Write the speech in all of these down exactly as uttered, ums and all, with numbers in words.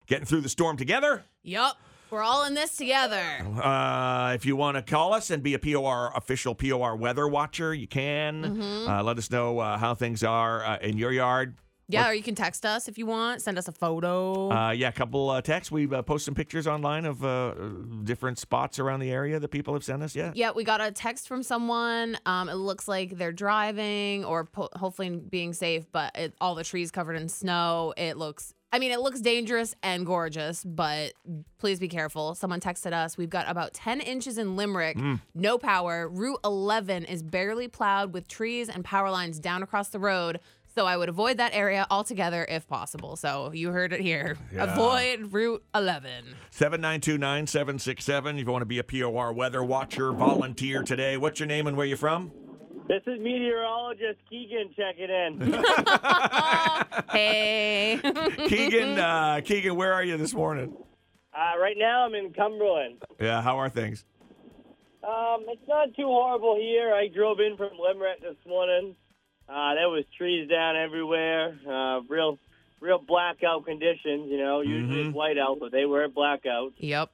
getting through the storm together. Yup. We're all in this together. Uh, if you want to call us and be a P O R official P O R weather watcher, you can. Mm-hmm. Uh, let us know uh, how things are uh, in your yard. Yeah, or you can text us if you want. Send us a photo. Uh, yeah, a couple uh, texts. We've uh, posted some pictures online of uh, different spots around the area that people have sent us. Yeah. Yeah, we got a text from someone. Um, it looks like they're driving or po- hopefully being safe, but it, all the trees covered in snow. It looks, I mean, it looks dangerous and gorgeous, but please be careful. Someone texted us. We've got about ten inches in Limerick, Mm. no power. Route eleven is barely plowed with trees and power lines down across the road. So I would avoid that area altogether if possible. So you heard it here. Yeah. Avoid Route eleven. seven nine two, nine seven six seven. If you want to be a P O R weather watcher, volunteer today. What's your name and where you from? This is meteorologist Keegan checking in. Hey. Keegan, uh, Keegan, where are you this morning? uh, right now I'm in Cumberland. Yeah, how are things? Um, it's not too horrible here. I drove in from Limerick this morning. Uh, there was trees down everywhere. Uh, real, real blackout conditions. You know, usually Mhm. it's white out, but they were blackouts. Yep.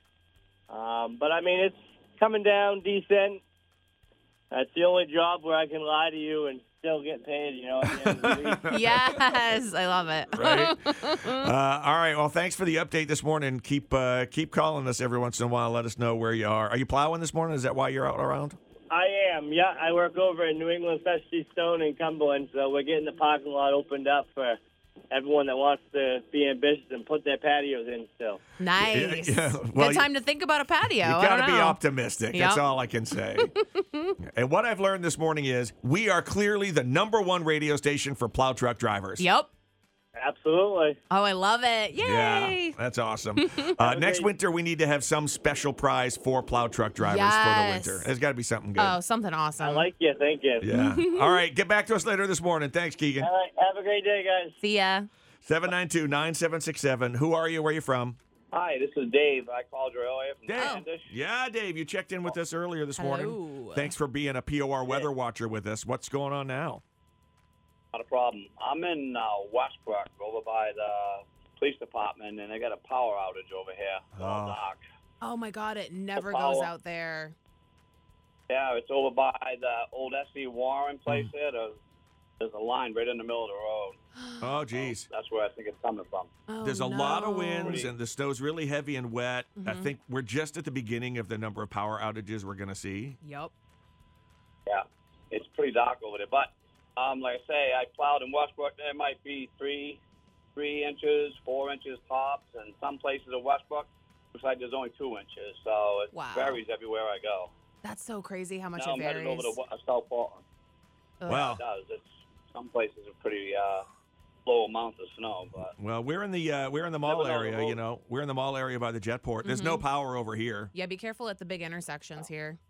Um, but I mean, it's coming down decent. That's the only job where I can lie to you and still get paid. You know. At the end of the week. Yes, I love it. Right. uh, all right. Well, thanks for the update this morning. Keep uh, keep calling us every once in a while. Let us know where you are. Are you plowing this morning? Is that why you're out around? I am, yeah. I work over in New England Specialty Stone in Cumberland, so we're getting the parking lot opened up for everyone that wants to be ambitious and put their patios in still. Nice. Yeah, yeah. Well, Good time to think about a patio. You I got don't to be know. optimistic. That's Yep. all I can say. And what I've learned this morning is we are clearly the number one radio station for plow truck drivers. Yep. Absolutely. Oh, I love it. Yay. Yeah, that's awesome. Uh, next winter, we need to have some special prize for plow truck drivers Yes. for the winter. There's got to be something good. Oh, something awesome. I like you. Thank you. Yeah. All right. Get back to us later this morning. Thanks, Keegan. All right. Have a great day, guys. See ya. seven nine two, nine seven six seven. Who are you? Where are you from? Hi, this is Dave. I called you earlier from Dave. Standish. Yeah, Dave. You checked in with us earlier this morning. Hello. Thanks for being a P O R weather watcher with us. What's going on now? Not a problem. I'm in uh, Westbrook, over by the police department, and they got a power outage over here. It's all Oh. dark. Oh, my God. It never power. goes out there. Yeah, it's over by the old S C Warren place Mm. there. There's, there's a line right in the middle of the road. Oh, geez. That's where I think it's coming from. Oh, There's a lot of no. winds, and the snow's really heavy and wet. I Mhm. think we're just at the beginning of the number of power outages we're going to see. Yep. Yeah, it's pretty dark over there. But um, like I say, I plowed in Westbrook. There might be three, three inches, four inches tops, and some places in Westbrook looks like there's only two inches. So it Wow. varies everywhere I go. That's so crazy how much now it I'm varies. headed over to Wa- South Portland. Ugh. Wow. It does. It's some places are pretty uh, low amounts of snow, but Well, we're in the uh, we're in the mall Never know the area. road. You know, we're in the mall area by the Jetport. There's no power over here. Yeah, be careful at the big intersections here.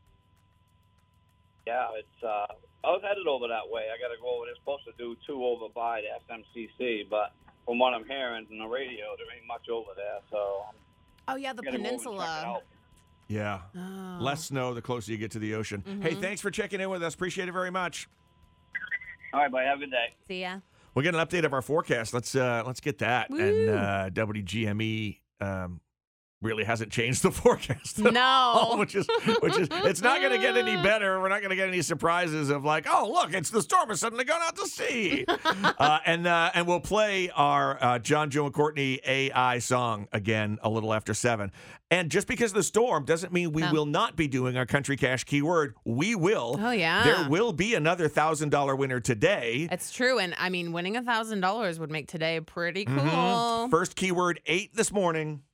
yeah, it's. Uh, I was headed over that way. I got to go over. They're supposed to do two over by the S M C C, but from what I'm hearing on the radio, there ain't much over there. So I'm Oh, yeah, the gonna go over and check it peninsula. out. Yeah. Oh. Less snow the closer you get to the ocean. Hey, Mhm. thanks for checking in with us. Appreciate it very much. All right, buddy. Have a good day. See ya. We'll get an update of our forecast. Let's uh, let's get that. Woo. And uh, W G M E um, really hasn't changed the forecast. at No. all, which is which is it's not going to get any better. We're not going to get any surprises of like, oh look, it's the storm has suddenly gone out to sea. uh, and uh, and we'll play our uh, John, Joe, and Courtney A I song again a little after seven. And just because of the storm doesn't mean we No. will not be doing our country cash keyword. We will. Oh, yeah. There will be another thousand dollar winner today. It's true. And I mean, winning a thousand dollars would make today pretty cool. Mhm. First keyword eight this morning.